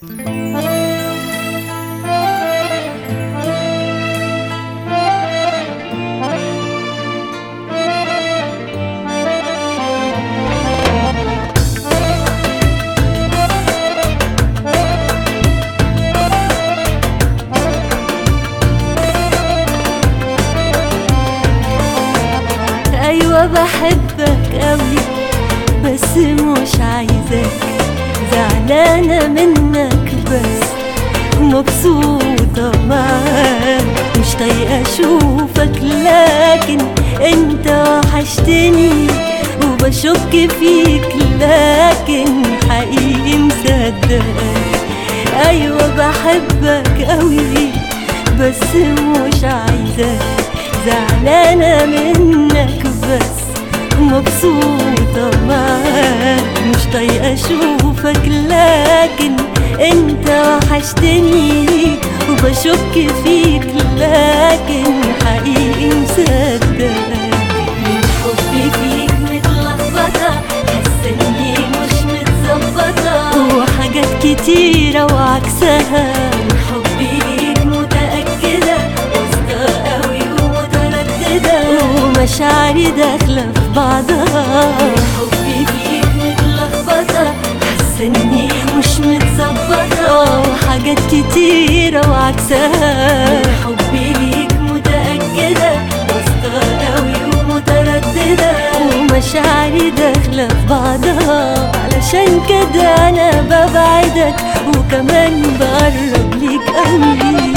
أيوة بحبك قوي بس مش عايزاك، زعلانة منك بس مبسوطة معاك، مش طايقة أشوفك لكن أنت وحشتني وبشك فيك لكن حقيقي مصدقك. أيوة بحبك قوي بس مش عايزاك، زعلانة منك بس مبسوطة معاك، مش طايقة أشوفك لكن أنت وحشتني وبشك فيك لكن حقيقي مصدقك. من حبي فيك متلخبطة، حاسة إني مش متظبطة وحاجات كتيرة وعكسها. من حبي ليك متأكدة واثقة قوي ومترددة ومشاعري داخلة في بعضها. من حبي فيك متلخبطة، حاسة إني مش متظبطة وحاجات كتيرة وعكسها. من حبي ليك متأكدة واثقة قوي ومترددة ومشاعري داخلة في بعضها، علشان كده أنا ببعدك وكمان بقرب ليك قوي.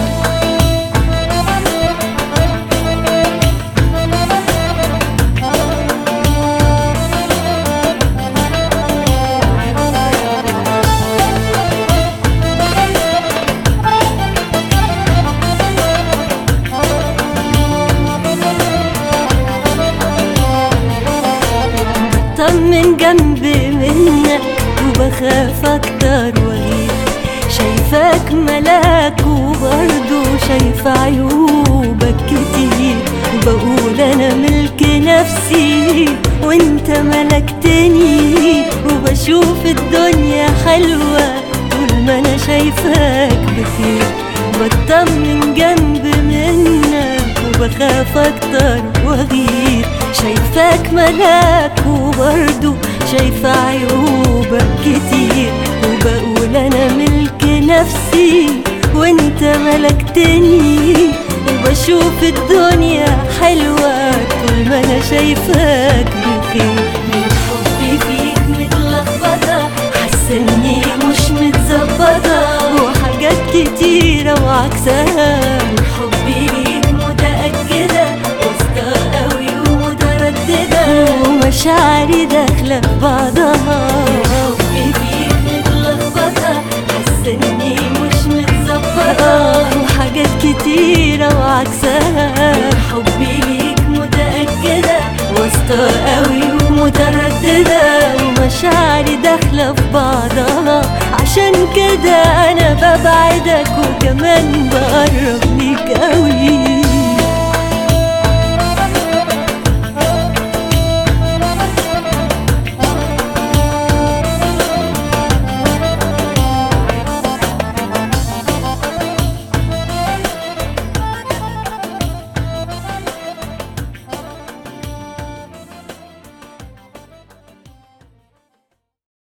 من جنبي منك وبخاف اكتر واغير، شايفاك ملاك وبرضه شايفة عيوبك كتير، بقول انا ملك نفسي وانت ملكتني، وبشوف الدنيا حلوة طول ما انا شايفاك بخير. بطمن جنبي منك وبخاف اكتر واغير، شايفاك ملاك وبرضه شايفة عيوبك كتير، وبقول أنا ملك نفسي وانت ملكتني، وبشوف الدنيا حلوة طول ما أنا شايفاك بخير. من حبي فيك متلخبطة، حاسة إني مش متظبطة وحاجات كتيرة وعكسها. من حبي ليك متأكدة واثقة قوي ومترددة ومشاعري داخلة في بعضها. حبي فيك متلخبطة، حاسة إني مش متظبطة وحاجات كتيرة وعكسها. حبي ليك متأكدة واثقة قوي ومترددة ومشاعري داخلة في بعضها، عشان كده أنا ببعدك وكمان بقرب ليك قوي.